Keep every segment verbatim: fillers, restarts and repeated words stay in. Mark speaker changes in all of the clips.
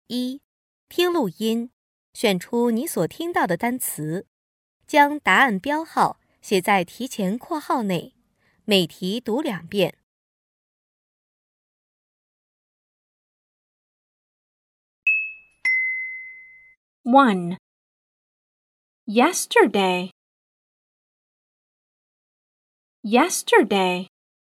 Speaker 1: 一、听录音，选出你所听到的单词，将答案标号写在题前括号内，每题读两遍。
Speaker 2: one. Yesterday. Yesterday.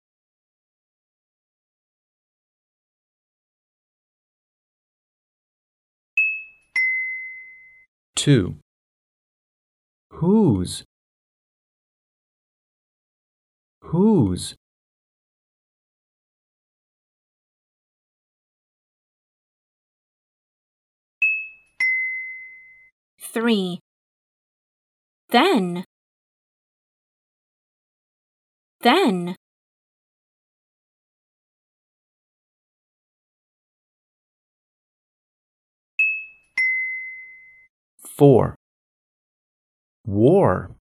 Speaker 3: two. Whose? Whose?
Speaker 2: three. Then. Then.
Speaker 3: four. War.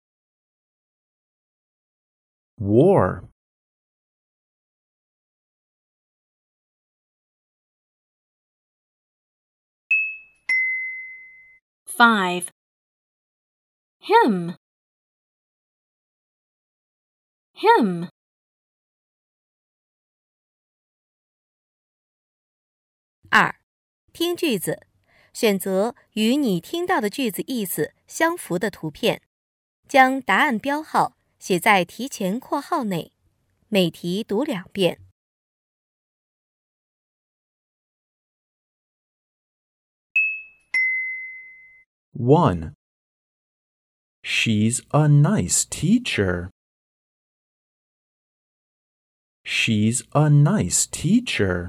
Speaker 3: War.
Speaker 2: five. Him. Him.
Speaker 1: 二、听句子，选择与你听到的句子意思相符的图片，将答案标号写在题前括号内，每题读两遍。
Speaker 3: one. She's a nice teacher. She's a nice teacher.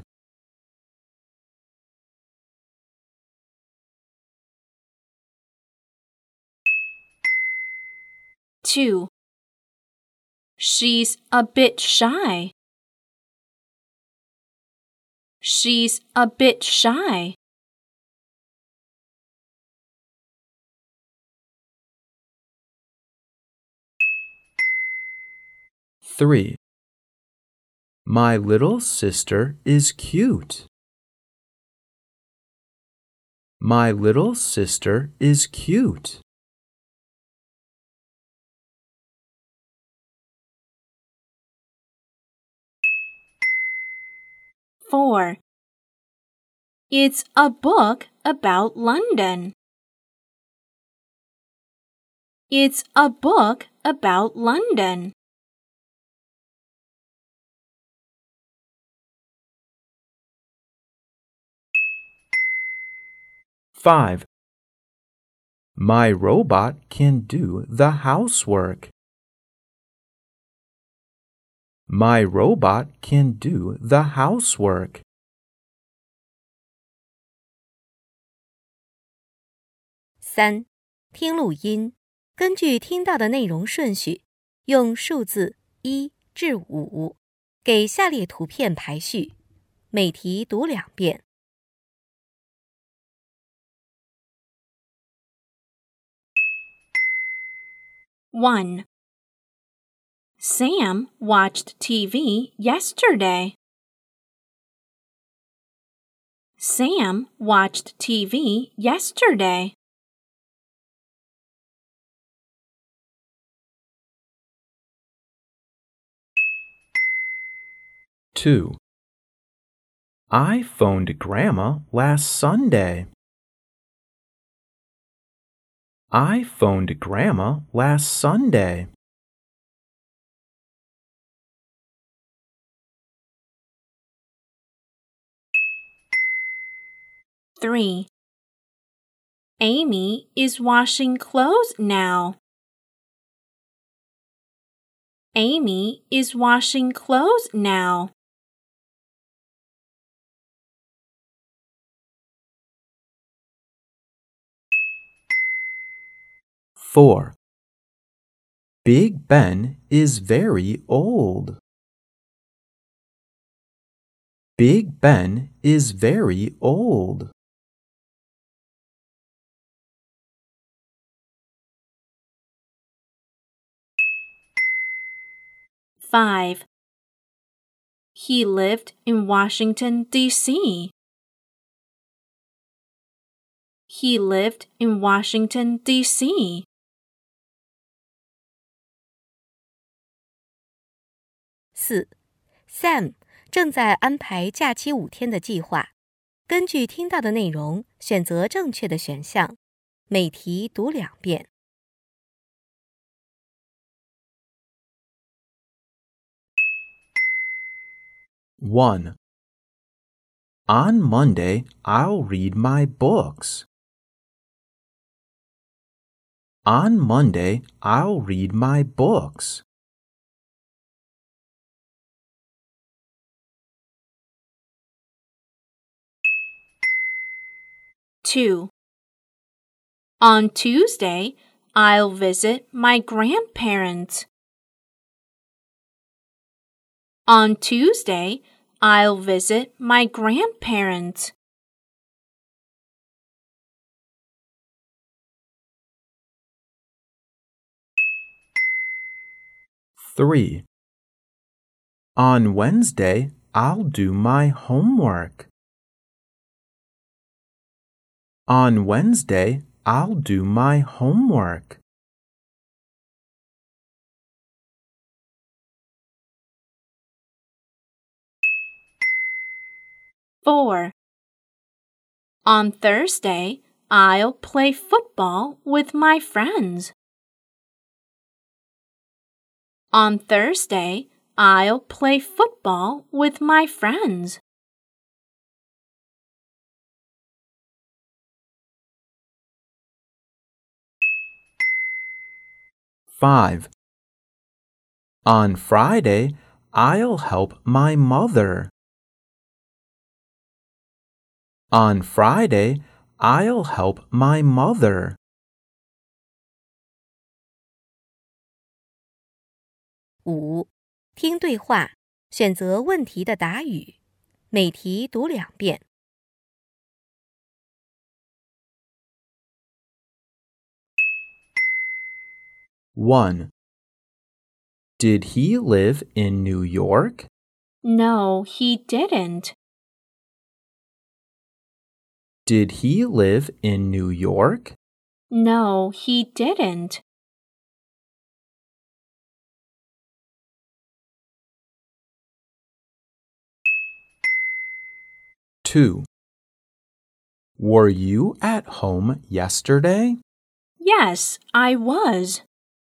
Speaker 2: two. She's a bit shy. She's a bit shy.
Speaker 3: three. My little sister is cute. My little sister is cute.
Speaker 2: four. It's a book about London. It's a book about London.
Speaker 3: five. My robot can do the housework. My robot can do the housework.
Speaker 1: 三、听录音，根据听到的内容顺序，用数字一至五给下列图片排序，每题读两遍。
Speaker 2: one. Sam watched T V yesterday. Sam watched T V yesterday.
Speaker 3: two. I phoned Grandma last Sunday. I phoned Grandma last Sunday.
Speaker 2: three. Amy is washing clothes now. Amy is washing clothes now.
Speaker 3: four. Big Ben is very old. Big Ben is very old.
Speaker 2: five. He lived in Washington, D C He lived in Washington, D C
Speaker 1: 四 Sam 正在安排假期五天的计划。根据听到的内容，选择正确的选项。每题读两遍。
Speaker 3: one. On Monday, I'll read my books. On Monday, I'll read my books.
Speaker 2: two. On Tuesday, I'll visit my grandparents. On Tuesday, I'll visit my grandparents.
Speaker 3: three. On Wednesday, I'll do my homework. On Wednesday, I'll do my homework.
Speaker 2: four. On Thursday, I'll play football with my friends. On Thursday, I'll play football with my friends.
Speaker 3: five. On Friday, I'll help my mother. On Friday, I'll help my mother.
Speaker 1: 五、听对话，选择问题的答语。每题读两遍。
Speaker 3: one. Did he live in New York?
Speaker 2: No, he didn't.
Speaker 3: Did he live in New York?
Speaker 2: No, he didn't.
Speaker 3: two. Were you at home yesterday?
Speaker 2: Yes, I was.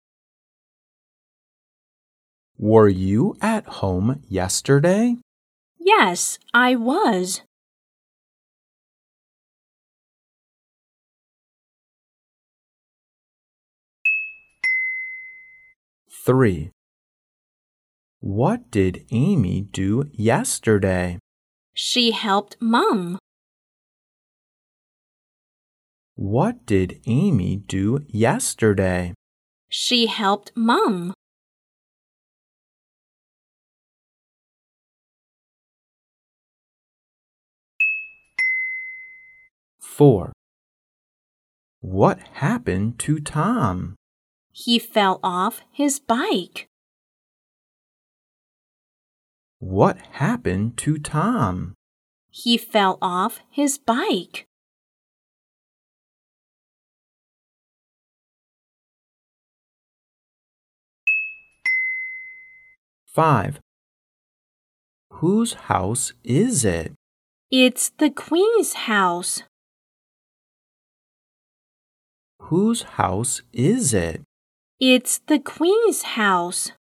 Speaker 3: Were you at home yesterday?
Speaker 2: Yes, I was.
Speaker 3: three. What did Amy do yesterday?
Speaker 2: She helped Mom.
Speaker 3: What did Amy do yesterday?
Speaker 2: She helped Mom.
Speaker 3: four. What happened to Tom?
Speaker 2: He fell off his bike.
Speaker 3: What happened to Tom?
Speaker 2: He fell off his bike.
Speaker 3: five. Whose house is it?
Speaker 2: It's the Queen's house.
Speaker 3: Whose house is it?
Speaker 2: It's the Queen's house.